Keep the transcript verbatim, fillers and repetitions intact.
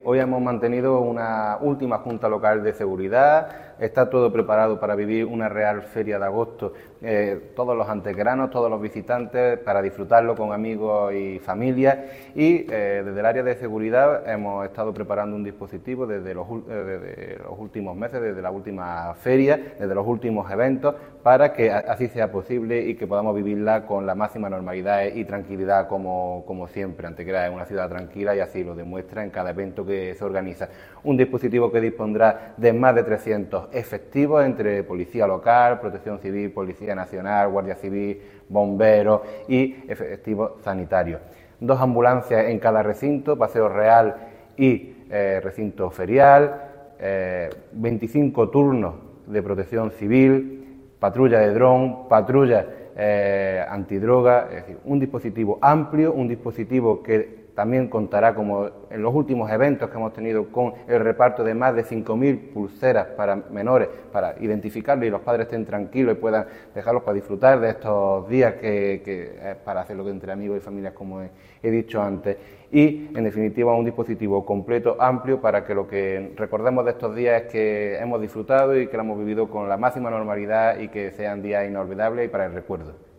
Hoy hemos mantenido una última Junta Local de Seguridad, está todo preparado para vivir una real feria de agosto, eh, todos los antequeranos, todos los visitantes, para disfrutarlo con amigos y familia, y eh, desde el área de seguridad hemos estado preparando un dispositivo desde los, eh, desde los últimos meses, desde la última feria, desde los últimos eventos, para que así sea posible y que podamos vivirla con la máxima normalidad y tranquilidad como, como siempre. Antequera es una ciudad tranquila y así lo demuestra en cada evento que que se organiza. Un dispositivo que dispondrá de más de trescientos efectivos entre Policía Local, Protección Civil, Policía Nacional, Guardia Civil, bomberos y efectivos sanitarios. Dos ambulancias en cada recinto, Paseo Real y eh, recinto ferial, eh, veinticinco turnos de Protección Civil, patrulla de dron, patrulla eh, antidroga, es decir, un dispositivo amplio, un dispositivo que también contará, como en los últimos eventos que hemos tenido, con el reparto de más de cinco mil pulseras para menores, para identificarlos y los padres estén tranquilos y puedan dejarlos para disfrutar de estos días que, que es para hacerlo entre amigos y familias, como he, he dicho antes. Y, en definitiva, un dispositivo completo, amplio, para que lo que recordemos de estos días es que hemos disfrutado y que lo hemos vivido con la máxima normalidad y que sean días inolvidables y para el recuerdo.